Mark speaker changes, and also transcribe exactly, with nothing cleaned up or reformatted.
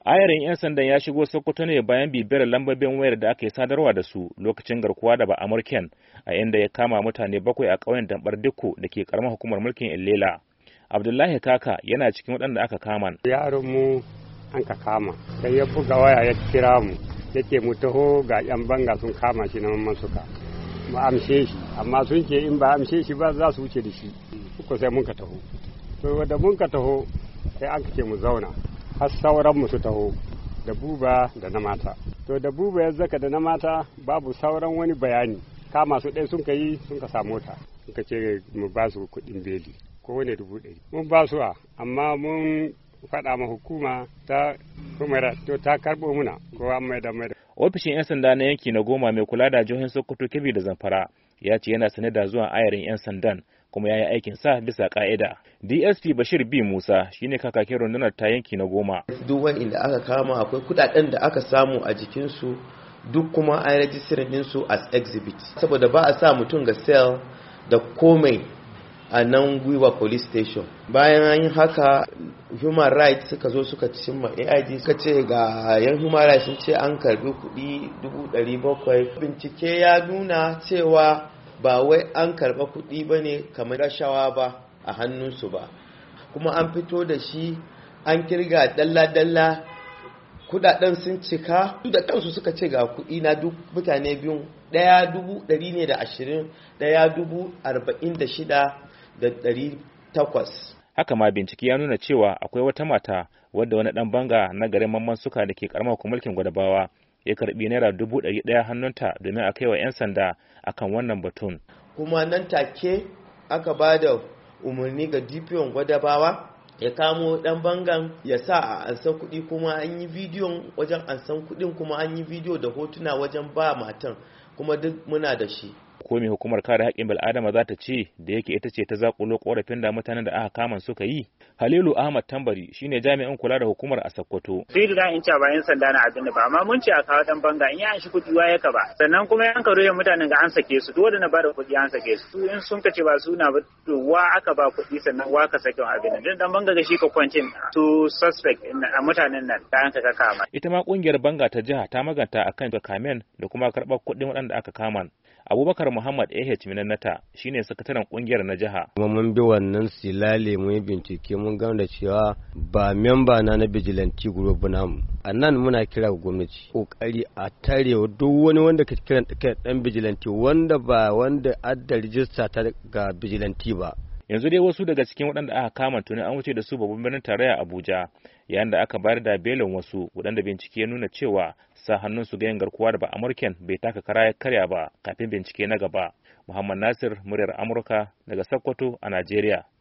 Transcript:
Speaker 1: Ayarin 'yan sandan ya shigo Sokoto ne bayan bibiyar lambobin wayar da aka yi sadarwa da su lokacin garkuwa da ba Amurken, a inda ya kama mutane bakwai a ƙauyen Dambar Dikko da ke karamar hukumar mulkin Illela. Abdullahi Kaka yana cikin waɗanda aka kama.
Speaker 2: Yaron mu an ka kama, sai ya buga waya ya kira mu, yake mu taho ga 'yan banga sun kama shi na mamman suka. Mu amshe shi, amma sun ce in ba amshe shi ba za su wuce da shi. Ko sai mun ka taho. To da mun ka taho sai an ce mu zauna. Har sauran mu su taho da buba da na mata. To da buba ya zaka da na mata babu sauran wani bayani. Kama su ɗaya sun ka yi sun ka samu ta. Sun ka ce mu ba su kuɗin beli ko wani dubu ɗari. Mun ba su amma mun faɗa ma hukuma ta kuma to ta karɓo muna ko an mai da mai da.
Speaker 1: Ofishin 'yan sanda na yanki na goma mai kula da jihohin Sokoto, Kebbi da Zamfara ya ce yana sane da zuwan ayarin 'yan sandan kuma ya yi aikin sa bisa ka'ida. D S P Bashir B Musa shine kakakin rundunar ta yanki na goma.
Speaker 3: Duk wanda aka kama akwai kudaden da aka samu a jikin su, duk kuma an register din su as exhibit. Saboda ba a sa mutum ga cell da komai a nan Gwiwa police station. Bayan an yi haka, human rights suka zo suka cimma A I D suka ce ga yan human rights sun ce an karbi kuɗi dubu ɗari bakwai. Bincike ya nuna cewa ba wai an karɓa kuɗi ba ne kamar rashawa ba a hannunsu ba, kuma an fito da shi an kirga dalla-dalla, kudaden sun cika, su da kansu suka ce ga kuɗi na duk mutane biyun, ɗaya dubu ɗari ne da ashirin, ɗaya dubu arba'in da shida da ɗari takwas.
Speaker 1: Haka ma bincike ya nuna cewa akwai wata mata wadda wani ɗan banga na garin Mamman Suka da ke karamar mulkin Gwadabawa ya karbi naira dubu ɗari ɗaya hannunta domin a kai wa 'yan sanda akan wannan batun.
Speaker 3: Kuma nan take aka ba da umarni ga D P O Gwadabawa ya kamo ɗan bangan ya sa a ansan kuɗi, kuma an yi bidiyon wajen ansan kuɗin, kuma an yi bidiyo da hotuna wajen ba matan, kuma duk muna da shi.
Speaker 1: Ko me hukumar kare haƙƙin bil'adama za ta ce da yake ita ce ta zakulo ƙorafin da mutanen da aka kama suka yi? Halilu Ahmad Tambari shine jami'in kula da hukumar a Sokoto.
Speaker 4: Sai da in ce ba yan sanda na abin da ba, amma mun ce a kawo dan banga in ya an shi kuɗi waye ka ba. Sannan kuma yan karo mutanen ga an sake su, dole na bada kuɗi an sake su. In sun kace ba su na ba, to wa aka ba kuɗi sannan wa ka sake abin nan. Dan banga ga shi ka kwance to suspect a mutanen nan kayan ka kama.
Speaker 1: Ita ma kungiyar banga ta jiha ta maganta akan kamen da kuma karɓar kuɗin waɗanda aka kama. Abubakar Muhammad A H Minannata shine sakataren kungiyar na jiha.
Speaker 5: Kuma mun bi wannan silale mun yi bincike mun gano da cewa ba memba na na vigilante group namu. A nan muna kira ga gwamnati kokari a tarewa duk wani wanda ka kira dan vigilante wanda ba wanda adda rijista ta ga vigilante ba.
Speaker 1: Yanzu dai wasu daga cikin waɗanda aka kama tuni an wuce da su babban birnin tarayya Abuja, yayin da aka bayar da belin wasu waɗanda bincike ya nuna cewa sa hannun su ga yin garkuwa da ba Amurken bai taka kara ya karya ba kafin bincike na gaba. Muhammad Nasir, muryar Amurka daga Sokoto a Najeriya.